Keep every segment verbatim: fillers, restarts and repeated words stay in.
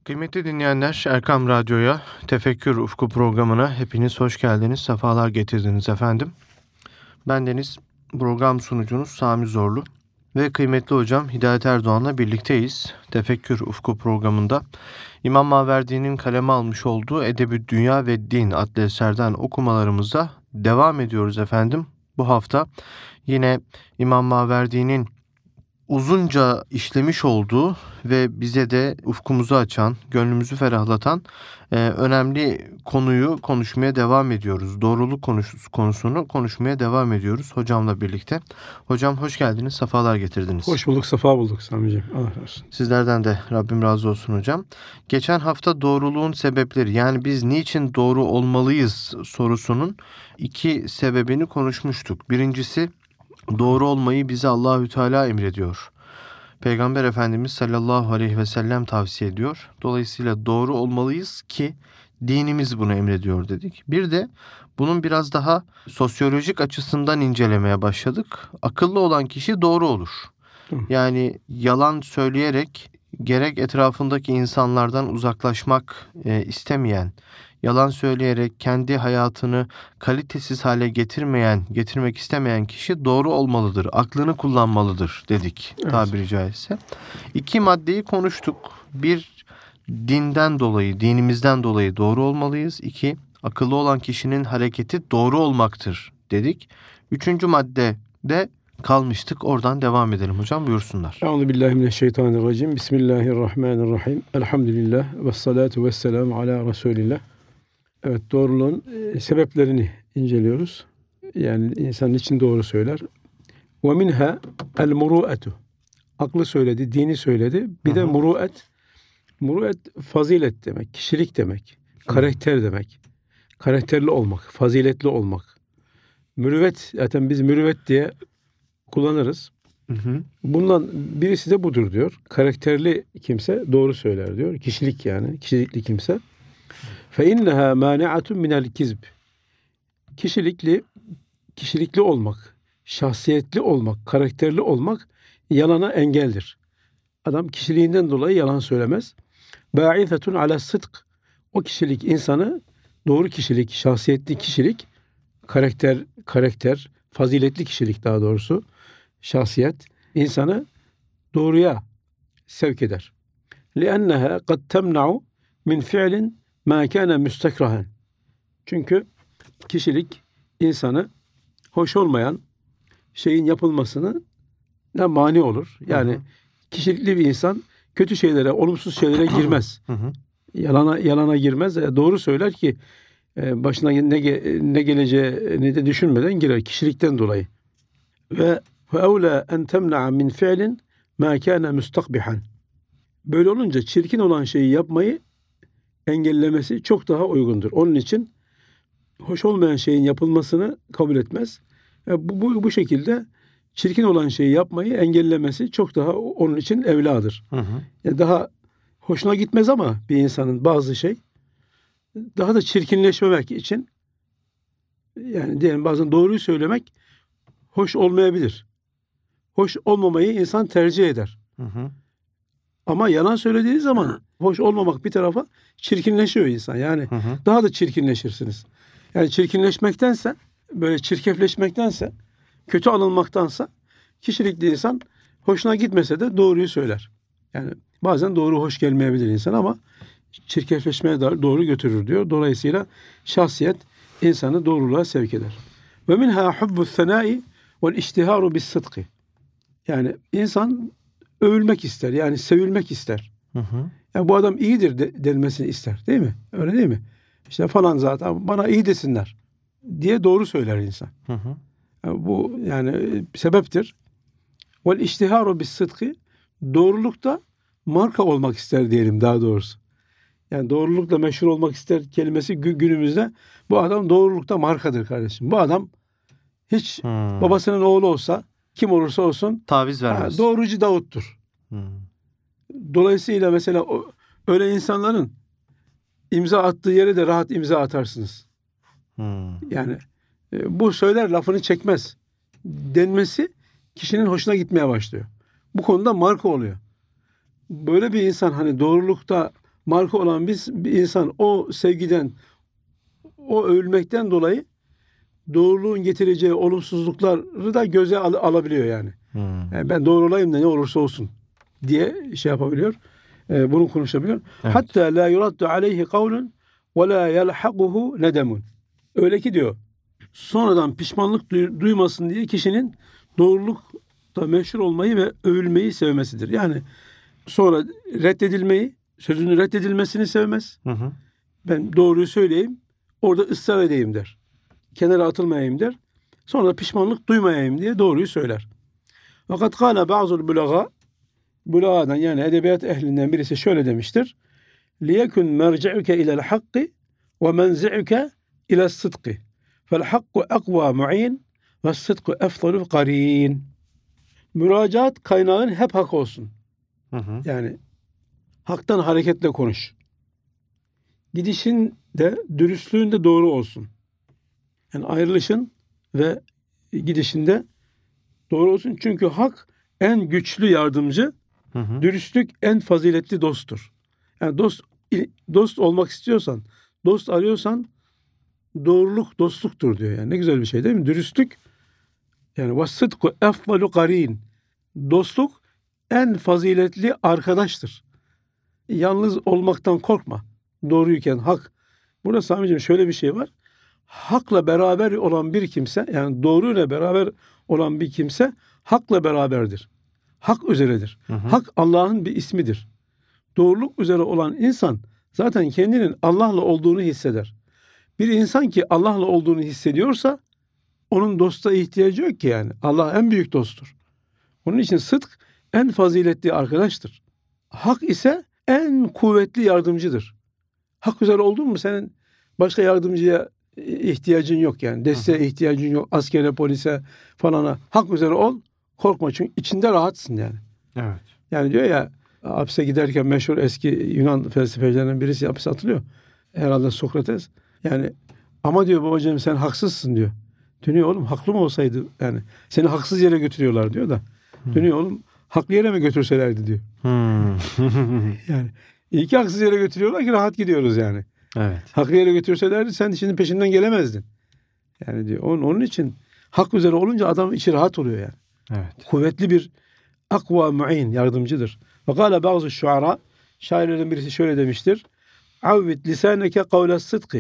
Kıymetli dinleyenler, Erkam Radyo'ya, Tefekkür Ufku programına hepiniz hoş geldiniz, sefalar getirdiniz efendim. Bendeniz program sunucunuz Sami Zorlu ve kıymetli hocam Hidayet Erdoğan'la birlikteyiz. Tefekkür Ufku programında İmam Maverdi'nin kaleme almış olduğu Edeb-i Dünya ve Din adlı eserden okumalarımıza devam ediyoruz efendim. Bu hafta yine İmam Maverdi'nin uzunca işlemiş olduğu ve bize de ufkumuzu açan, gönlümüzü ferahlatan e, önemli konuyu konuşmaya devam ediyoruz. Doğruluk konuş- konusunu konuşmaya devam ediyoruz hocamla birlikte. Hocam hoş geldiniz, sefalar getirdiniz. Hoş bulduk, sefa bulduk Sami'ciğim. Allah razı olsun. Sizlerden de Rabbim razı olsun hocam. Geçen hafta doğruluğun sebepleri, yani biz niçin doğru olmalıyız sorusunun iki sebebini konuşmuştuk. Birincisi, doğru olmayı bize Allahü Teala emrediyor. Peygamber Efendimiz sallallahu aleyhi ve sellem tavsiye ediyor. Dolayısıyla doğru olmalıyız ki dinimiz bunu emrediyor dedik. Bir de bunun biraz daha sosyolojik açısından incelemeye başladık. Akıllı olan kişi doğru olur. Hı. Yani yalan söyleyerek gerek etrafındaki insanlardan uzaklaşmak e, istemeyen, yalan söyleyerek kendi hayatını kalitesiz hale getirmeyen, getirmek istemeyen kişi doğru olmalıdır, aklını kullanmalıdır dedik, Evet. tabiri caizse. İki maddeyi konuştuk. Bir, dinden dolayı, dinimizden dolayı doğru olmalıyız. İki, akıllı olan kişinin hareketi doğru olmaktır dedik. Üçüncü madde de kalmıştık. Oradan devam edelim hocam, buyursunlar. Euzubillahimineşşeytanirracim. Bismillahirrahmanirrahim. Elhamdülillah ve salatu ve selamu ala Resulillah. Evet, doğruluğun e, sebeplerini inceliyoruz. Yani insan için doğru söyler. Ve minha el muru'etu. Aklı söyledi, dini söyledi. Bir de Hı hı. muru'et. Muru'et fazilet demek, kişilik demek, karakter demek. Karakterli olmak, faziletli olmak. Mürüvvet, zaten biz mürüvvet diye kullanırız. Hı hı. Bundan birisi de budur diyor. Karakterli kimse doğru söyler diyor. Kişilik yani. Kişilikli kimse. Fe inneha mani'atun minel kizb. Kişilikli, kişilikli olmak, şahsiyetli olmak, karakterli olmak yalana engeldir. Adam kişiliğinden dolayı yalan söylemez. Ba'ifetun ala sıdk. O kişilik insanı, doğru kişilik, şahsiyetli kişilik, karakter, karakter, faziletli kişilik daha doğrusu, şahsiyet insanı doğruya sevk eder. لِأَنَّهَا قَدْ تَمْنَعُ مِنْ فِعْلٍ مَا كَانَ مُسْتَكْرَهًا. Çünkü kişilik insanı hoş olmayan şeyin yapılmasını ne mani olur. Yani Hı hı. kişilikli bir insan kötü şeylere, olumsuz şeylere girmez. Hı hı. Yalana yalana girmez. E, Doğru söyler ki e, başına ne ge- ne geleceğini de düşünmeden girer kişilikten dolayı. Ve فَاَوْلَا اَنْ تَمْنَعَ مِنْ فِعْلٍ مَا كَانَ مُسْتَقْبِحًا. Böyle olunca çirkin olan şeyi yapmayı engellemesi çok daha uygundur. Onun için hoş olmayan şeyin yapılmasını kabul etmez. E, bu, bu, bu şekilde çirkin olan şeyi yapmayı engellemesi çok daha onun için evladır. Hı hı. E, daha hoşuna gitmez ama bir insanın bazı şey daha da çirkinleşmemek için, yani diyelim bazen doğruyu söylemek hoş olmayabilir. Hoş olmamayı insan tercih eder. Hı hı. Ama yalan söylediği zaman hoş olmamak bir tarafa çirkinleşiyor insan. Yani Hı hı. daha da çirkinleşirsiniz. Yani çirkinleşmektense, böyle çirkefleşmektense, kötü anılmaktansa kişilikli insan hoşuna gitmese de doğruyu söyler. Yani bazen doğru hoş gelmeyebilir insan ama çirkefleşmeye doğru götürür diyor. Dolayısıyla şahsiyet insanı doğruluğa sevk eder. Ve minha hubbu's senai vel iştiharu bis sıdkı. Yani insan övülmek ister. Yani sevilmek ister. Hı hı. Yani bu adam iyidir de, denmesini ister. Değil mi? Öyle değil mi? İşte falan zaten bana iyi desinler diye doğru söyler insan. Hı hı. Yani bu yani sebeptir. Vel iştiharu bis sıdkı. Doğrulukta marka olmak ister diyelim daha doğrusu. Yani doğrulukla meşhur olmak ister kelimesi günümüzde bu adam doğrulukta markadır kardeşim. Bu adam hiç Hmm. babasının oğlu olsa, kim olursa olsun Taviz ha, vermez. doğrucu Davut'tur. Hmm. Dolayısıyla mesela o, öyle insanların imza attığı yere de rahat imza atarsınız. Hmm. Yani e, bu söyler lafını çekmez denmesi kişinin hoşuna gitmeye başlıyor. Bu konuda marka oluyor. Böyle bir insan hani doğrulukta marka olan bir, bir insan o sevgiden, o övülmekten dolayı doğruluğun getireceği olumsuzlukları da göze al- alabiliyor yani. Hmm. Yani ben doğru olayım da ne olursa olsun diye şey yapabiliyor. E, bunu konuşabiliyor. Evet. Hatta la yuraddu aleyhi kavlun ve la yelhaquhu nedemun. Öyle ki diyor, sonradan pişmanlık duy- duymasın diye kişinin doğrulukta meşhur olmayı ve övülmeyi sevmesidir. Yani sonra reddedilmeyi, sözünün reddedilmesini sevmez. Hı hı. Ben doğruyu söyleyeyim, orada ısrar edeyim der. Kenara atılmayayım der. Sonra pişmanlık duymayayım diye doğruyu söyler. Fakat kâle ba'zul bulaga, bulagadan yani edebiyat ehlinden birisi şöyle demiştir. Liyekun merci'uke ilel hakki ve menzi'uke ilel sıdkı. Fel hakku akva mu'in ve sıdkı efdalu karin. Müracaat kaynağın hep hak olsun. Hı hı. Yani haktan hareketle konuş. Gidişin de dürüstlüğün de doğru olsun. Yani ayrılışın ve gidişinde doğru olsun. Çünkü hak en güçlü yardımcı, Hı hı. dürüstlük en faziletli dosttur. Yani dost dost olmak istiyorsan, dost arıyorsan doğruluk dostluktur diyor. Yani ne güzel bir şey değil mi? Dürüstlük yani vasıdku efdalu karin. Dostluk en faziletli arkadaştır. Yalnız olmaktan korkma. Doğruyken hak. Burada Sami'ciğim şöyle bir şey var. Hakla beraber olan bir kimse, yani doğruyla beraber olan bir kimse hakla beraberdir. Hak üzeredir. Hı hı. Hak Allah'ın bir ismidir. Doğruluk üzere olan insan zaten kendinin Allah'la olduğunu hisseder. Bir insan ki Allah'la olduğunu hissediyorsa onun dosta ihtiyacı yok ki yani. Allah en büyük dosttur. Onun için sıdk en faziletli arkadaştır. Hak ise en kuvvetli yardımcıdır. Hak üzere oldun mu senin başka yardımcıya ihtiyacın yok yani. Desteğe ihtiyacın yok. Askere, polise falana. Hak üzere ol. Korkma çünkü içinde rahatsın yani. Evet. Yani diyor ya hapse giderken meşhur eski Yunan felsefecilerinden birisi hapse atılıyor. Herhalde Sokrates. Yani ama diyor babacığım sen haksızsın diyor. Dönüyor oğlum haklı mı olsaydı yani seni haksız yere götürüyorlar diyor da. Dönüyor oğlum haklı yere mi götürselerdi diyor. Hmm. Yani iyi ki haksız yere götürüyorlar ki rahat gidiyoruz yani. Evet. Haklı yere götürselerdi sen şimdi peşinden gelemezdin. Yani diyor onun, onun için hak üzere olunca adam içi rahat oluyor yani. Evet. Kuvvetli bir akva mu'in yardımcıdır. Ve kâle bazı şuara şairlerin birisi şöyle demiştir. Avvid lisaneke kavles sıdkı.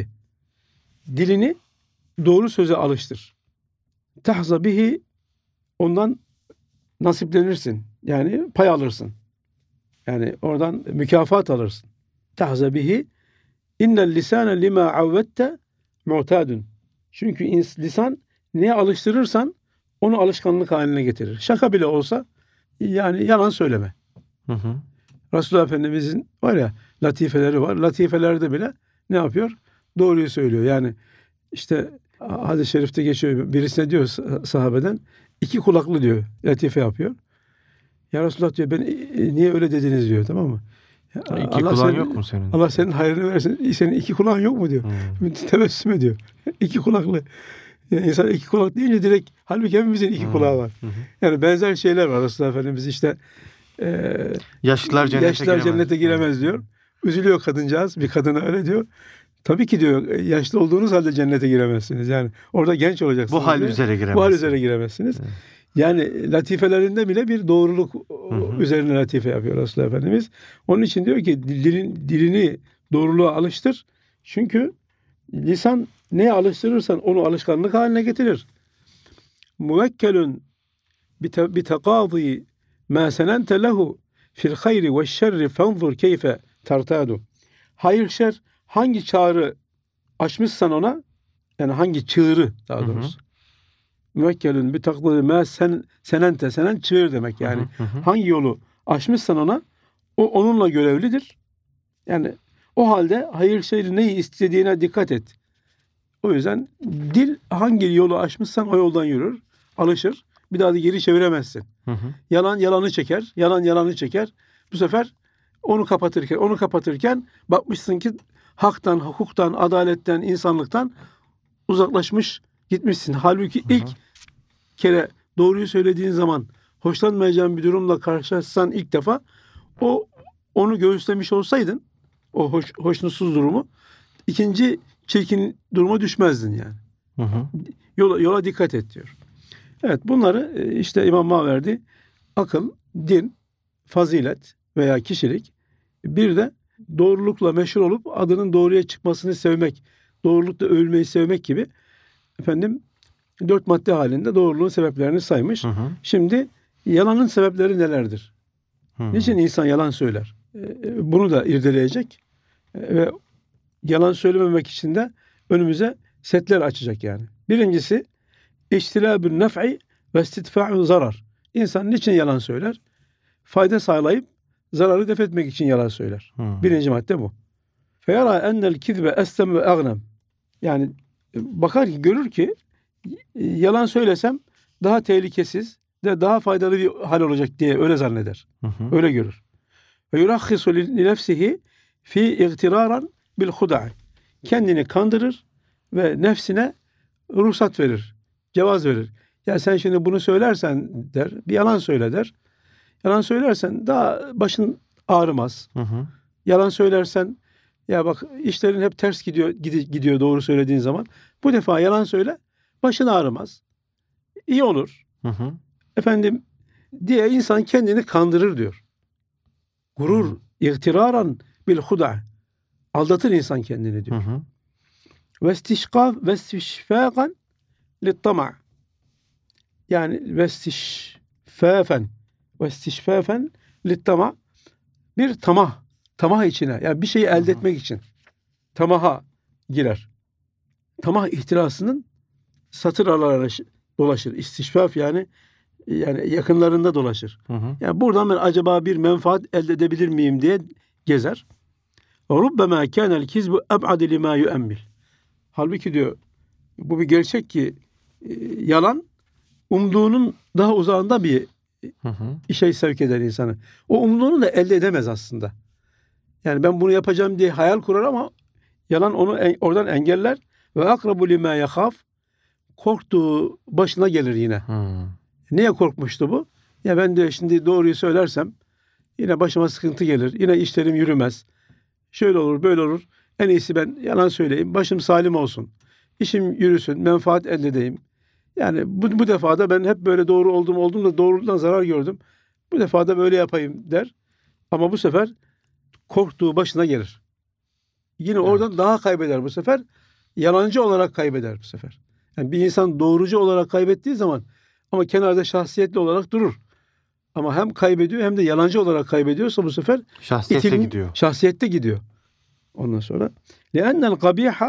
Dilini doğru söze alıştır. Tahza bihi ondan nasiplenirsin. Yani pay alırsın. Yani oradan mükafat alırsın. Tahza bihi innel lisane lima avvette mu'tadun. Çünkü ins- lisan neye alıştırırsan onu alışkanlık haline getirir. Şaka bile olsa yani yalan söyleme. Hı hı. Resulullah Efendimizin var ya latifeleri var. Latifelerde bile ne yapıyor? Doğruyu söylüyor. Yani işte hadis-i şerifte geçiyor. Birisine diyor sahabeden iki kulaklı diyor. Latife yapıyor. Ya Resulullah diyor ben e, niye öyle dediniz diyor tamam mı? Ya, İki Allah kulağın senin- yok mu senin? Allah senin hayrını versin. Senin iki kulağın yok mu diyor. Hmm. Tebessüm ediyor. İki kulaklı. Yani insan iki kulak deyince direkt halbuki hepimizin iki Hmm. kulağı var. Hı hı. Yani benzer şeyler var. Resulullah Efendimiz işte e, Yaşlılar cennete yaşlılar giremez. cennete giremez diyor. Üzülüyor kadıncağız. Bir kadına öyle diyor. Tabii ki diyor yaşlı olduğunuz halde cennete giremezsiniz. Yani orada genç olacaksınız. Bu hal diyor. üzere giremez. Bu hal üzere giremezsiniz. Evet. Yani latifelerinde bile bir doğruluk hı. üzerine latife yapıyor Resulullah Efendimiz. Onun için diyor ki dilin, dilini doğruluğa alıştır. Çünkü lisan neye alıştırırsan onu alışkanlık haline getirir. Muvekkelun bi tekâzî mâ senente lehu fil hayri ve şerri fenzur keyfe tartadu. Hayır şer hangi çağrı açmışsan ona yani hangi çığırı daha Hı hı. doğrusu. Müvekkelün bir takdir me sen senente senen çığır demek yani. Hı hı. Hangi yolu açmışsan ona o onunla görevlidir. Yani o halde hayır şeyi neyi istediğine dikkat et. O yüzden dil hangi yolu açmışsan o yoldan yürür, alışır. Bir daha da geri çeviremezsin. Hı hı. Yalan yalanı çeker, yalan yalanı çeker. Bu sefer onu kapatırken, onu kapatırken bakmışsın ki haktan, hukuktan, adaletten, insanlıktan uzaklaşmış gitmişsin. Halbuki Hı hı. ilk kere doğruyu söylediğin zaman hoşlanmayacağın bir durumla karşılaşsan ilk defa o onu göğüslemiş olsaydın o hoş, hoşnutsuz durumu ikinci çirkin duruma düşmezdin yani. Hı hı. Yola, yola dikkat et diyor. Evet, bunları e, işte İmam Maverdi akıl, din, fazilet veya kişilik, bir de doğrulukla meşhur olup adının doğruya çıkmasını sevmek, doğrulukla övülmeyi sevmek gibi efendim dört madde halinde doğruluğun sebeplerini saymış. Hı hı. Şimdi yalanın sebepleri nelerdir? Hı. Niçin insan yalan söyler? E, Bunu da irdeleyecek E, ve yalan söylememek için de önümüze setler açacak yani. Birincisi İçtilâbün nef'i ve istidfa'u zarar. İnsan niçin yalan söyler? Fayda sağlayıp zararı def etmek için yalan söyler. Hı. Birinci madde bu. Feyara ennel kizbe estem ve agnem. Yani e, bakar ki, görür ki e, yalan söylesem daha tehlikesiz de daha faydalı bir hal olacak diye öyle zanneder. Hı hı. Öyle görür. Ve yurakhisu li nefsihi fi igtiraran bil huda'. Kendini kandırır ve nefsine ruhsat verir. Cevaz verir. Ya sen şimdi bunu söylersen der, bir yalan söyle der. Yalan söylersen daha başın ağrımaz. Hı hı. Yalan söylersen ya bak işlerin hep ters gidiyor gidi- gidiyor doğru söylediğin zaman. Bu defa yalan söyle, başın ağrımaz. İyi olur. Hı hı. Efendim diye insan kendini kandırır diyor. Gurur, Hı. ihtiraran bil huda. Aldatır insan kendini Hı diyor. hı. Ve istişkaf ve istişfakan littama. Yani ve istişfafen ve istişfafen littama, bir tamah, tamah içine, yani bir şeyi elde Hı hı. etmek için tamaha girer. Tamah ihtirasının satır aralarına dolaşır. İstişfaf yani yani yakınlarında dolaşır. Hı hı. Yani buradan ben acaba bir menfaat elde edebilir miyim diye gezer. Rubbema kânel kizbu eb'ad lima yu'emmil. Halbuki diyor bu bir gerçek ki e, yalan umduğunun daha uzağında bir Hı hı. şey sevk eder insanı. O umduğunu da elde edemez aslında. Yani ben bunu yapacağım diye hayal kurar ama yalan onu en- oradan engeller ve akrabu lima yahaf, korktuğu başına gelir yine. Hı. Niye korkmuştu bu? Ya ben de şimdi doğruyu söylersem yine başıma sıkıntı gelir. Yine işlerim yürümez. Şöyle olur, böyle olur. En iyisi ben yalan söyleyeyim. Başım salim olsun. İşim yürüsün, menfaat elde edeyim. Yani bu, bu defa da ben hep böyle doğru oldum oldum da doğruluktan zarar gördüm. Bu defa da böyle yapayım der. Ama bu sefer korktuğu başına gelir. Yine oradan daha kaybeder bu sefer. Yalancı olarak kaybeder bu sefer. Yani bir insan doğrucu olarak kaybettiği zaman ama kenarda şahsiyetli olarak durur. Ama hem kaybediyor hem de yalancı olarak kaybediyorsa bu sefer Şahsiyete itilin- gidiyor. şahsiyette gidiyor. Ondan sonra لِأَنَّ الْقَبِيحَ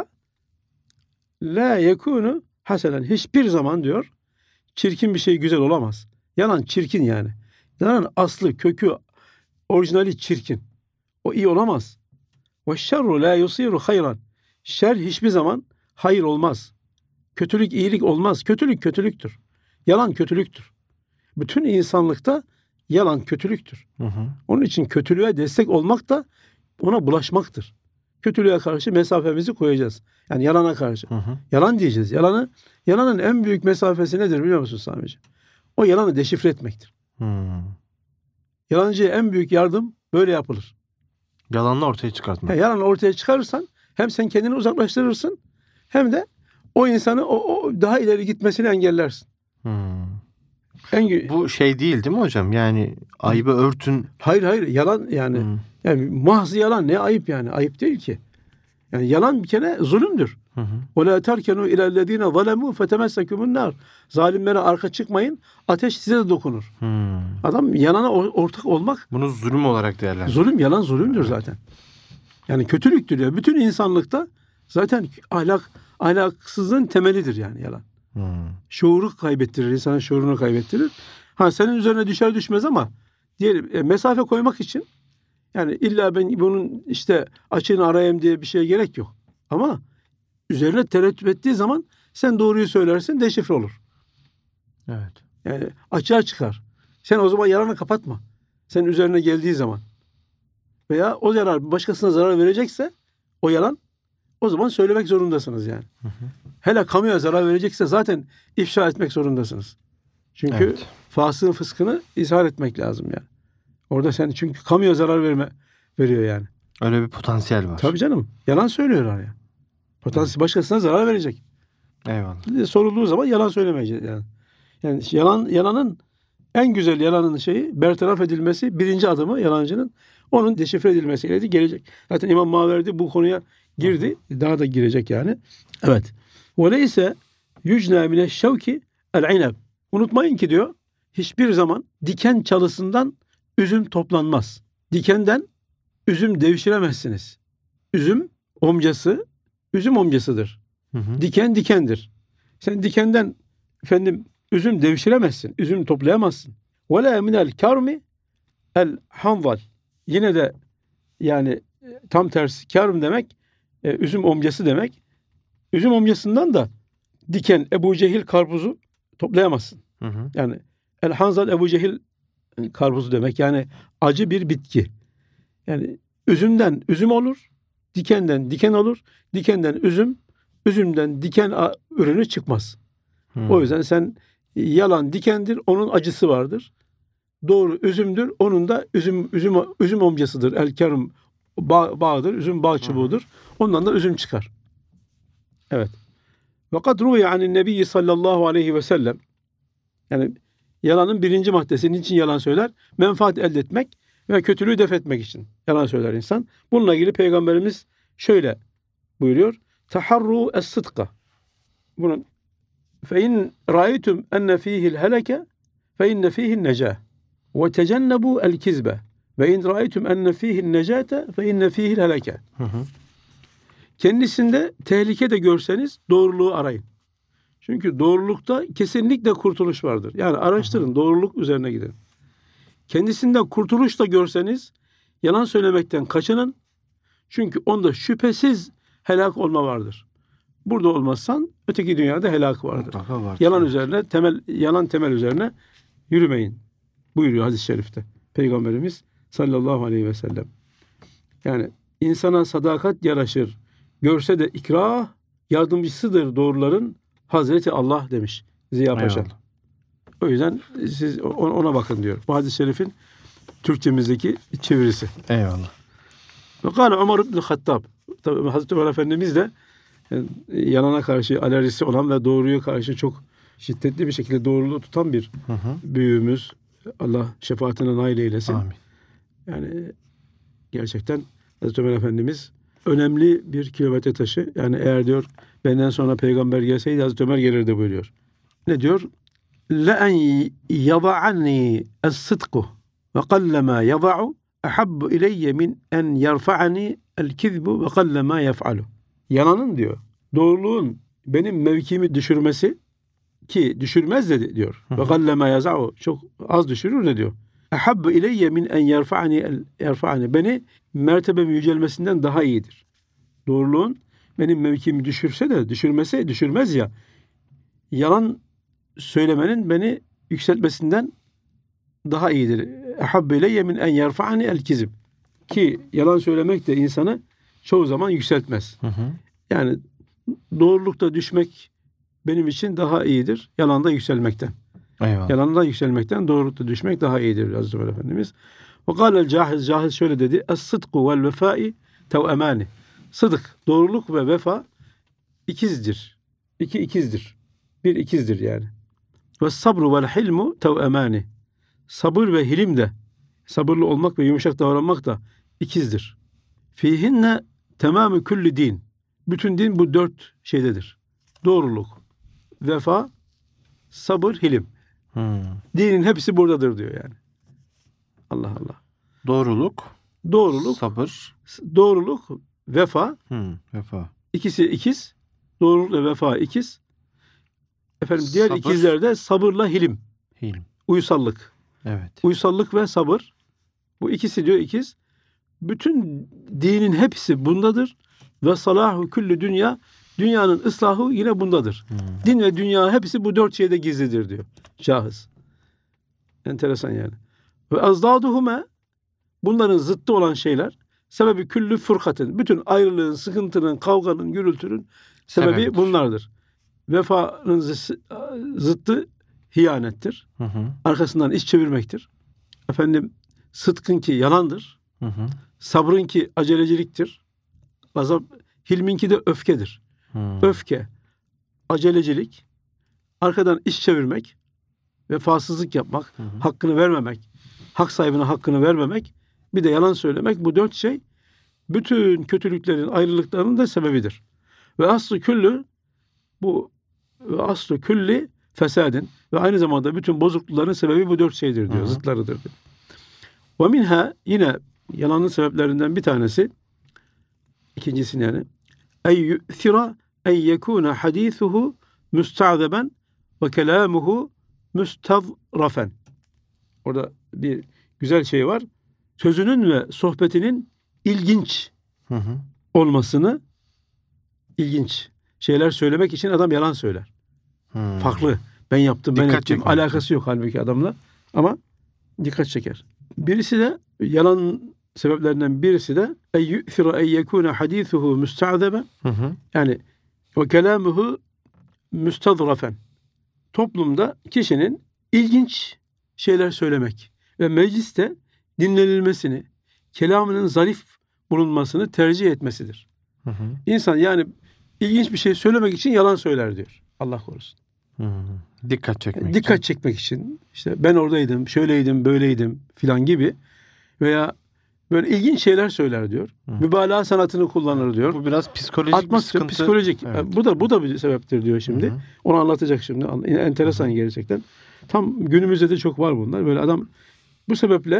لَا يَكُونُ hasenen. Hiçbir zaman diyor çirkin bir şey güzel olamaz. Yalan çirkin yani. Yalan aslı, kökü, orijinali çirkin. O iyi olamaz. وَالشَّرُّ لَا يُصِيرُ hayran. Şer hiçbir zaman hayır olmaz. Kötülük iyilik olmaz. Kötülük kötülüktür. Yalan kötülüktür. Bütün insanlıkta yalan kötülüktür. Hı hı. Onun için kötülüğe destek olmak da ona bulaşmaktır. Kötülüğe karşı mesafemizi koyacağız. Yani yalana karşı. Hı hı. Yalan diyeceğiz. Yalanı, yalanın en büyük mesafesi nedir biliyor musun Sami'ciğim? O yalanı deşifre etmektir. Hı. Yalancıya en büyük yardım böyle yapılır. Yalanını ortaya çıkartmak. Yani yalanı ortaya çıkarırsan hem sen kendini uzaklaştırırsın hem de o insanı o, o daha ileri gitmesini engellersin. Hı. En gü- Bu şey değil değil mi hocam? Yani ayıbı örtün. Hayır hayır yalan yani Hı. yani mahzı yalan ne ayıp yani ayıp değil ki. Yani yalan bir kere zulümdür. Hı hı. وَلَا تَرْكَنُوا اِلَى الَّذ۪ينَ ظَلَمُوا فَتَمَسَّكُمُ النَّارِ. Zalimlere arka çıkmayın, ateş size de dokunur. Hı. Adam yalana or- ortak olmak Bunu zulüm olarak değerlendir. zulüm, yalan zulümdür zaten. Yani kötülüktür ya. Bütün insanlıkta zaten ahlak ahlaksızlığın temelidir yani yalan. Hı. Şuuru kaybettirir, insanın şuurunu kaybettirir. Ha senin üzerine düşer düşmez ama diyelim e, mesafe koymak için yani illa ben bunun işte açığını arayayım diye bir şeye gerek yok. Ama üzerine tereddüt ettiği zaman sen doğruyu söylersin, deşifre olur. Evet. Yani açığa çıkar. Sen o zaman yalanı kapatma. Senin üzerine geldiği zaman. Veya o yalan başkasına zarar verecekse o yalan o zaman söylemek zorundasınız yani. Hı hı. Hele kamuya zarar verecekse zaten ifşa etmek zorundasınız. Çünkü Evet. fasığın fıskını izhar etmek lazım yani. Orada sen çünkü kamuya zarar verme veriyor yani. Öyle bir potansiyel var. Tabii canım. Yalan söylüyor araya. Potansiyel başkasına zarar verecek. Eyvallah. Sorulduğu zaman yalan söylemeyecek yani. Yani yalan yalanın en güzel yalanın şeyi bertaraf edilmesi, birinci adımı yalancının onun deşifre edilmesiyle de gelecek. Zaten İmam Maverdi bu konuya girdi. Hı. Daha da girecek yani. Evet. Veleyse yücne mine şevki el ineb. Unutmayın ki diyor, hiçbir zaman diken çalısından üzüm toplanmaz. Dikenden üzüm devşiremezsiniz. Üzüm omcası, üzüm omcasıdır. Hı hı. Diken dikendir. Sen dikenden efendim üzüm devşiremezsin. Üzüm toplayamazsın. Ve la minel karmi el hanval. Yine de yani tam tersi karm demek e, üzüm omcası demek. Üzüm omcasından da diken Ebu Cehil karpuzu toplayamazsın. Hı hı. Yani el hanzal Ebu Cehil karpuzu demek. Yani acı bir bitki. Yani üzümden üzüm olur, dikenden diken olur, dikenden üzüm, üzümden diken ürünü çıkmaz. Hmm. O yüzden sen yalan dikendir, onun acısı vardır. Doğru üzümdür, onun da üzüm üzüm üzüm omcasıdır. El kerim bağ, bağdır, üzüm bağ çubuğudur. Hmm. Ondan da üzüm çıkar. Evet. Ve kad ruviye anin nebiyyi sallallahu aleyhi ve sellem. Yani yalanın birinci maddesi niçin yalan söyler? Menfaat elde etmek ve kötülüğü def etmek için yalan söyler insan. Bununla ilgili Peygamberimiz şöyle buyuruyor. Taharru es-sıdka. Bunun fe in ra'aytum enne fihi'l heleke fe inne fihi'n necah. Ve tecennebu el-kizbe. Ve in ra'aytum enne fihi'n necate fe inne fihi'l heleke. Kendisinde tehlike de görseniz doğruluğu arayın. Çünkü doğrulukta kesinlikle kurtuluş vardır. Yani araştırın, doğruluk üzerine gidin. Kendisinde kurtuluş da görseniz yalan söylemekten kaçının. Çünkü onda şüphesiz helak olma vardır. Burada olmazsan öteki dünyada helak vardır. Var. Yalan üzerine, temel yalan temel üzerine yürümeyin buyuruyor hadis-i şerifte Peygamberimiz sallallahu aleyhi ve sellem. Yani insana sadakat yaraşır. Görse de ikrah yardımcısıdır doğruların Hazreti Allah demiş Ziya Paşa. Eyvallah. O yüzden siz ona bakın diyor. Bu hadis-i şerifin Türkçemizdeki çevirisi. Eyvallah. Ve kâle Ömer ibn Hattab. Tabii Hazreti Ömer Efendimiz de yani, yalana karşı alerjisi olan ve doğruya karşı çok şiddetli bir şekilde doğruluğu tutan bir hı hı. büyüğümüz. Allah şefaatine nail eylesin. Amin. Yani gerçekten Hazreti Ömer Efendimiz önemli bir kilometre taşı. Yani eğer diyor benden sonra peygamber gelseydi Hazreti Ömer gelirdi buyuruyor. Ne diyor? لَاَنْ يَضَعَنِّي الصِّدْقُ وَقَلَّمَا يَضَعُ اَحَبُّ اِلَيَّ مِنْ اَنْ يَرْفَعَنِي الْكِذْبُ وَقَلَّمَا يَفْعَلُ. Yalanın diyor, doğruluğun benim mevkimi düşürmesi ki düşürmez de diyor. وَقَلَّمَا يَزَعُ çok az düşürür de diyor. اَحَبُّ اِلَيَّ مِنْ اَنْ يَرْفَعَنِي يَرْفَعَنِي beni mertebem yücelmesinden daha iyidir. Doğruluğun benim mevkimi düşürse de düşürmese düşürmez ya. Yalan söylemenin beni yükseltmesinden daha iyidir. Ehabbe ileyye min en yerfa'ani el kizib. Ki yalan söylemek de insanı çoğu zaman yükseltmez. Hı hı. Yani doğrulukta düşmek benim için daha iyidir. Yalanda yükselmekten. Eyvallah. Yalanda yükselmekten doğrulukta düşmek daha iyidir Hazreti Ömer Efendimiz. Ve kâlel cahiz, cahiz şöyle dedi. Es-sıdku vel vefâi tevemâni. Sıdık, doğruluk ve vefa ikizdir. İki ikizdir. Bir ikizdir yani. Ve sabru vel hilmu tevemâni. Sabır ve hilim de, sabırlı olmak ve yumuşak davranmak da ikizdir. Fihinne tamamı külli din. Bütün din bu dört şeydedir. Doğruluk, vefa, sabır, hilim. Hmm. Dinin hepsi buradadır diyor yani. Allah Allah. Doğruluk, doğruluk, sabır, doğruluk, vefa. Hmm, vefa. İkisi ikiz. Doğruluk ve vefa ikiz. Efendim diğer sabır, ikizlerde sabırla hilim. Hilim. Uysallık. Evet. Uysallık ve sabır. Bu ikisi diyor ikiz. Bütün dinin hepsi bundadır. Ve salahu küllü dünya. Dünyanın ıslahı yine bundadır. Hmm. Din ve dünya hepsi bu dört şeyde gizlidir diyor şahıs. Enteresan yani. Ve azdaduhume, bunların zıttı olan şeyler sebebi küllü fırkatın. Bütün ayrılığın, sıkıntının, kavganın, gürültünün sebebi Sebeptir. bunlardır. Vefanın zıttı hiyanettir. Hı hı. Arkasından iş çevirmektir. Efendim sıdkın ki yalandır. Hı hı. Sabrınki aceleciliktir. Gazap, hilminki de öfkedir. Hı. Öfke, acelecilik, arkadan iş çevirmek, vefasızlık yapmak, Hı hı. hakkını vermemek, hak sahibine hakkını vermemek, bir de yalan söylemek, bu dört şey bütün kötülüklerin, ayrılıklarının da sebebidir. Ve aslı küllü, bu ve aslı külli fesadin, ve aynı zamanda bütün bozuklukların sebebi bu dört şeydir diyor, Hı hı. zıtlarıdır diyor. Ve minha, yine yalanın sebeplerinden bir tanesi, ikincisi yani, ey yu'thira en yekuna hadithuhu müsta'zeben ve kelamuhu müstazrafen. Orada bir güzel şey var. Sözünün ve sohbetinin ilginç Hı hı. olmasını, ilginç şeyler söylemek için adam yalan söyler. Hı. Farklı. Ben yaptım, ben Dikkat ettim. çekmek Alakası yok halbuki adamla. Ama dikkat çeker. Birisi de, yalan sebeplerinden birisi de ey yu'thira en yekuna hadithuhu müsta'zebe, Hı hı. yani ve kelamuhu müstazrafen. Toplumda kişinin ilginç şeyler söylemek ve mecliste dinlenilmesini, kelamının zarif bulunmasını tercih etmesidir. Hı hı. İnsan yani ilginç bir şey söylemek için yalan söyler diyor. Allah korusun. Hı. Dikkat çekmek Yani için. dikkat çekmek için, işte ben oradaydım, şöyleydim, böyleydim filan gibi, veya böyle ilginç şeyler söyler diyor. Hı. Mübalağa sanatını kullanır diyor. Bu biraz psikolojik bir Atmak sıkıntı. psikolojik. Evet. Bu da bu da bir sebeptir diyor şimdi. Hı hı. Onu anlatacak şimdi. Enteresan Hı hı. gerçekten. Tam günümüzde de çok var bunlar. Böyle adam bu sebeple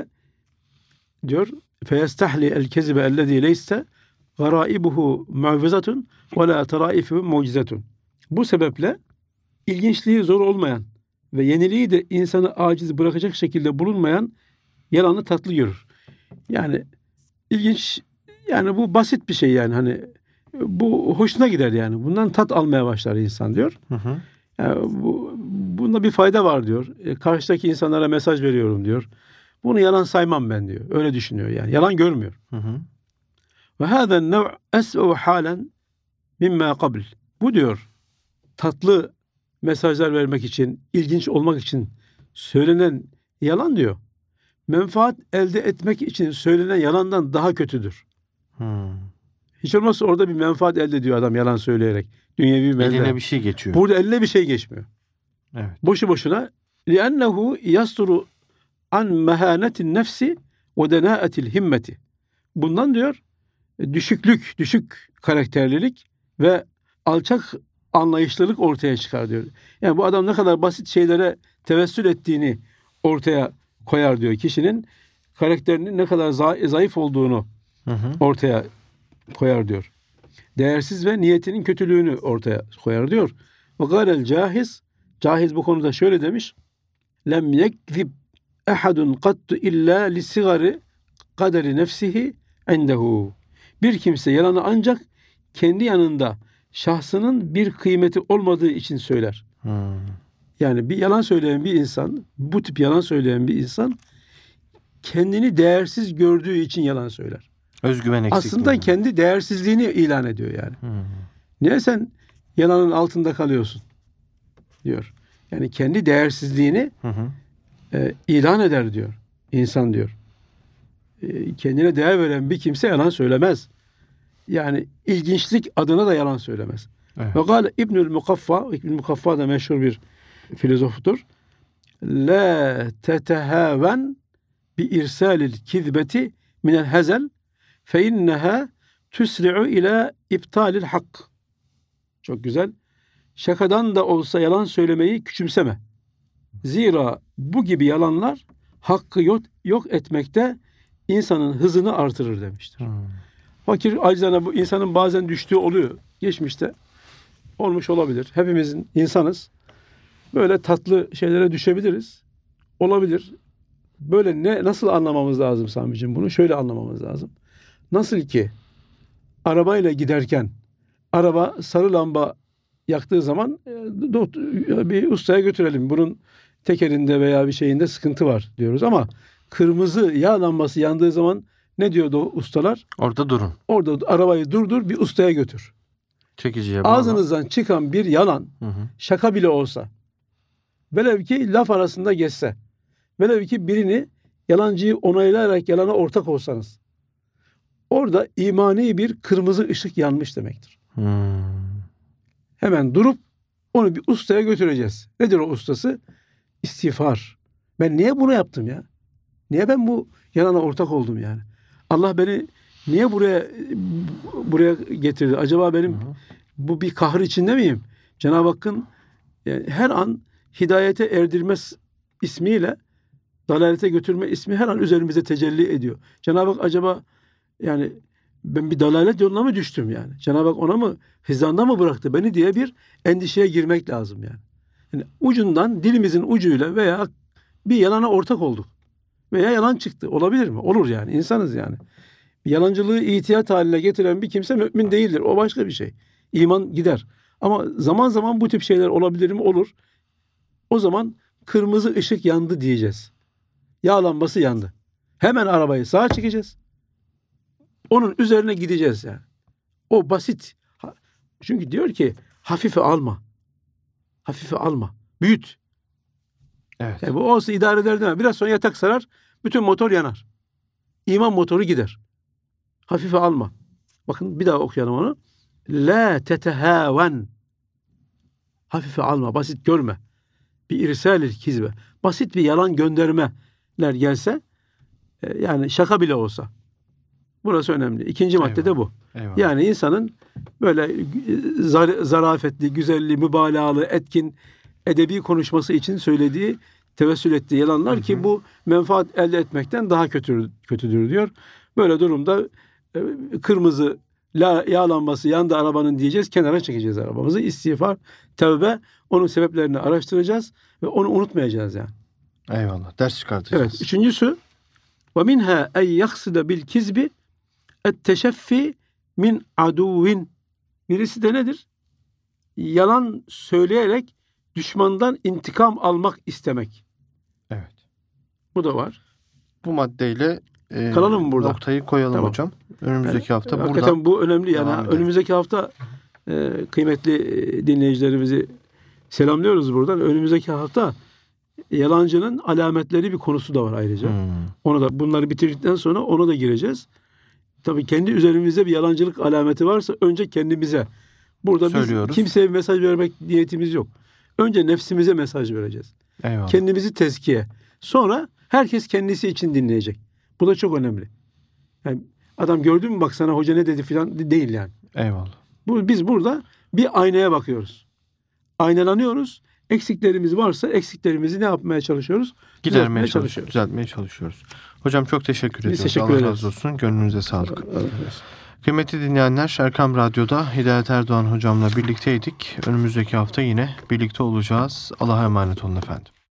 diyor feyestahli el kezibe ellezî leyse garaibuhu mu'vizatun ve la taraifuhu mucizatun. Bu sebeple ilginçliği zor olmayan ve yeniliği de insanı aciz bırakacak şekilde bulunmayan yalanı tatlı görür. Yani ilginç, yani bu basit bir şey, yani hani bu hoşuna gider yani. Bundan tat almaya başlar insan diyor. Hı hı. Yani bu, bunda bir fayda var diyor. E, karşıdaki insanlara mesaj veriyorum diyor. Bunu yalan saymam ben diyor. Öyle düşünüyor yani. Yalan görmüyor. Hı hı. Ve hâzen nev' es'u hâlen mimma qabl. Bu diyor tatlı mesajlar vermek için, ilginç olmak için söylenen yalan diyor, menfaat elde etmek için söylenen yalandan daha kötüdür. Hı. Hiç olmazsa orada bir menfaat elde ediyor adam yalan söyleyerek. Dünyevi bir Eline menfaat. bir şey geçiyor. Burada eline bir şey geçmiyor. Evet. Boşu boşuna. لِأَنَّهُ يَسْتُرُ an mehanetin nefsi ve denâetil himmeti. Bundan diyor düşüklük, düşük karakterlilik ve alçak anlayışlılık ortaya çıkar diyor. Yani bu adam ne kadar basit şeylere tevessül ettiğini ortaya koyar diyor. Kişinin karakterinin ne kadar zayıf olduğunu Hı hı. ortaya koyar diyor. Değersiz ve niyetinin kötülüğünü ortaya koyar diyor. Ve gâlel cahiz, cahiz bu konuda şöyle demiş. Lem yekzib ehadun kattu illa li sigari kaderi nefsihi indehu. Bir kimse yalanı ancak kendi yanında şahsının bir kıymeti olmadığı için söyler. Hı. Yani bir yalan söyleyen bir insan, bu tip yalan söyleyen bir insan kendini değersiz gördüğü için yalan söyler. Özgüven eksikliği. Aslında kendi değersizliğini ilan ediyor yani. Hı. Niye sen yalanın altında kalıyorsun diyor. Yani kendi değersizliğini Hı hı. e, ilan eder diyor. İnsan diyor. E, kendine değer veren bir kimse yalan söylemez. Yani ilginçlik adına da yalan söylemez. Evet. Ve gâle İbnül Mukaffa, İbnül Mukaffa da meşhur bir filozoftur. La tetehâven bi irsalil kizbeti minel hezel fe inneha tusri'u ila iptalil hak. Çok güzel. Şakadan da olsa yalan söylemeyi küçümseme. Zira bu gibi yalanlar hakkı yok, yok etmekte insanın hızını artırır demiştir. Hı. Fakir acizane bu insanın bazen düştüğü oluyor. Geçmişte olmuş olabilir. Hepimizin insanız. Böyle tatlı şeylere düşebiliriz. Olabilir. Böyle ne nasıl anlamamız lazım Sami'cim bunu? Şöyle anlamamız lazım. Nasıl ki arabayla giderken araba sarı lamba yaktığı zaman e, do- bir ustaya götürelim. Bunun tekerinde veya bir şeyinde sıkıntı var diyoruz ama kırmızı yağ lambası yandığı zaman ne diyordu o ustalar? Orada durun. Orada arabayı durdur, bir ustaya götür. Çekiciye bağla. Ağzınızdan çıkan bir yalan, Hı hı. şaka bile olsa, velev ki laf arasında geçse, velev ki birini, yalancıyı onaylayarak yalana ortak olsanız, orada imani bir kırmızı ışık yanmış demektir. Hmm. Hemen durup onu bir ustaya götüreceğiz. Nedir o ustası? İstiğfar. Ben niye bunu yaptım ya? Niye ben bu yanana ortak oldum yani? Allah beni niye buraya buraya getirdi? Acaba benim Hı hı. bu bir kahr içinde miyim? Cenab-ı Hakk'ın yani her an hidayete erdirme ismiyle dalalete götürme ismi her an üzerimize tecelli ediyor. Cenab-ı Hak acaba yani ben bir dalalet yoluna mı düştüm yani? Cenab-ı Hak ona mı hizanda mı bıraktı beni diye bir endişeye girmek lazım yani. Yani ucundan dilimizin ucuyla veya bir yalana ortak olduk. Veya yalan çıktı. Olabilir mi? Olur yani. İnsanız yani. Yalancılığı ihtiyat haline getiren bir kimse mümin değildir. O başka bir şey. İman gider. Ama zaman zaman bu tip şeyler olabilir mi? Olur. O zaman kırmızı ışık yandı diyeceğiz. Yağ lambası yandı. Hemen arabayı sağa çekeceğiz. Onun üzerine gideceğiz yani. O basit. Çünkü diyor ki hafife alma. Hafife alma. Büyüt. Evet. Yani bu olsa idare eder deme. Biraz sonra yatak sarar. Bütün motor yanar. İman motoru gider. Hafife alma. Bakın bir daha okuyalım onu. La tetehaven. Hafife alma. Basit görme. Bir irsalil kizbe. Basit bir yalan göndermeler gelse e, yani şaka bile olsa. Burası önemli. İkinci madde de bu. Eyvallah. Yani insanın böyle e, zar, zarafetli, güzelli, mübalağalı, etkin, edebi konuşması için söylediği, tevessül ettiği yalanlar Hı hı. ki bu menfaat elde etmekten daha kötüdür, kötüdür diyor. Böyle durumda e, kırmızı la, yağ lambası yandı arabanın diyeceğiz. Kenara çekeceğiz arabamızı. İstiğfar, tevbe, onun sebeplerini araştıracağız ve onu unutmayacağız yani. Eyvallah. Ders çıkartacağız. Evet. Üçüncüsü ve minha ey yaksıda bil kizbi et teşeffi min aduvin. Birisi de nedir? Yalan söyleyerek düşmandan intikam almak istemek. Evet. Bu da var. Bu maddeyle e, Kalalım mı burada? noktayı koyalım Tamam. hocam. Önümüzdeki Yani, hafta hakikaten buradan bu önemli yani. devam edelim. Önümüzdeki hafta e, kıymetli e, dinleyicilerimizi selamlıyoruz buradan. Önümüzdeki hafta yalancının alametleri bir konusu da var ayrıca. Hmm. Onu da bunları bitirdikten sonra ona da gireceğiz. Tabii kendi üzerimizde bir yalancılık alameti varsa önce kendimize. Burada Söylüyoruz. biz kimseye bir mesaj vermek niyetimiz yok. Önce nefsimize mesaj vereceğiz. Eyvallah. Kendimizi tezkiye. Sonra herkes kendisi için dinleyecek. Bu da çok önemli. Yani adam gördün mü bak sana hoca ne dedi filan değil yani. Eyvallah. Bu, biz burada bir aynaya bakıyoruz. Aynalanıyoruz. Eksiklerimiz varsa eksiklerimizi ne yapmaya çalışıyoruz? Gidermeye Düzeltmeye çalışıyoruz. Düzeltmeye çalışıyoruz. Hocam çok teşekkür ediyoruz. teşekkür Allah ederiz. razı olsun. Gönlünüze sağlık. Evet. Kıymetli dinleyenler, Erkam Radyo'da Hidayet Erdoğan hocamla birlikteydik. Önümüzdeki hafta yine birlikte olacağız. Allah'a emanet olun efendim.